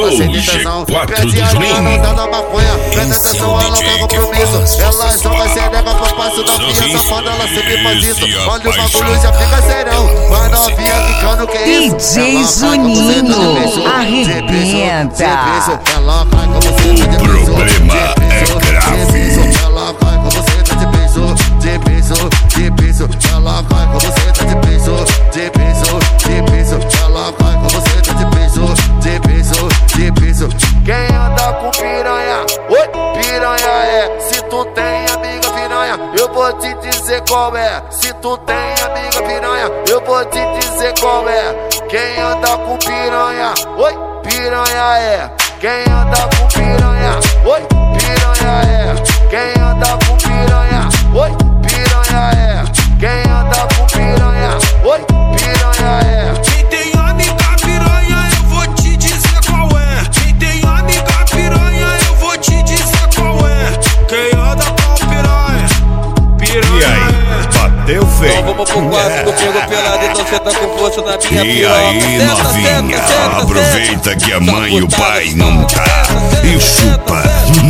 ela sente tesão. Pede a mina, não dá na maconha. Presta atenção, ela quer compromisso. Ela joga xereca pro passo da minha safada, ela sempre faz isso. Olha o bagulho já fica serão. Vai novinha ficando, que isso? DJ Juninho arrebenta. Ela cai como você tá de beijo. Problema é grave. Ela cai como você tá de beijo. De beijo, de beijo. Ela cai como você tá de beijo. De beijo, de beijo. Ela cai como você tá de beijo. De beijo, de beijo. Quem anda com piranha? Oi, piranha é. Se tu tem amiga piranha, eu vou te dizer qual é. Se tu tem amiga piranha, eu vou te dizer qual é. Quem anda com piranha? Oi, piranha é. Quem anda com piranha? Oi, piranha é. Quem anda com piranha? Oi, piranha é. Quem anda com piranha? Oi, piranha é. Quem tem amiga piranha, eu vou te dizer qual é. Quem tem amiga piranha, eu vou te dizer qual é. Quem anda com piranha? Piranha. E aí, bateu feio? Então vamos pro quarto comigo pelado, então cê tá com força na minha E piroca. aí, novinha, aproveita que a mãe e o pai não tá e chupa.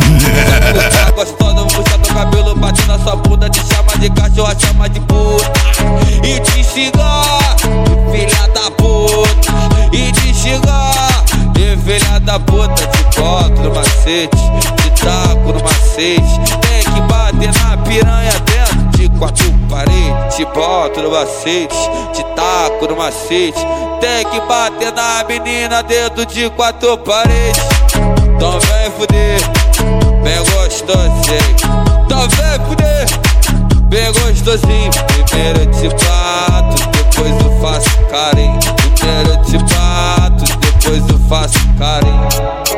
Tá gostosa, vou puxar teu cabelo, bate na sua bunda, te chama de cachorra, chama de puta. E te xingar, filha da puta. E te xingar, filha da puta. Te boto no macete, te taco no macete. Tem que bater na piranha dentro de quatro paredes. Te boto no macete, te taco no macete. Tem que bater na menina dentro de quatro paredes. Então vem fuder, bem gostosinho. Então vem fuder, bem gostosinho. Primeiro eu te bato, depois eu faço carinho. Primeiro eu te bato, depois eu faço carinho.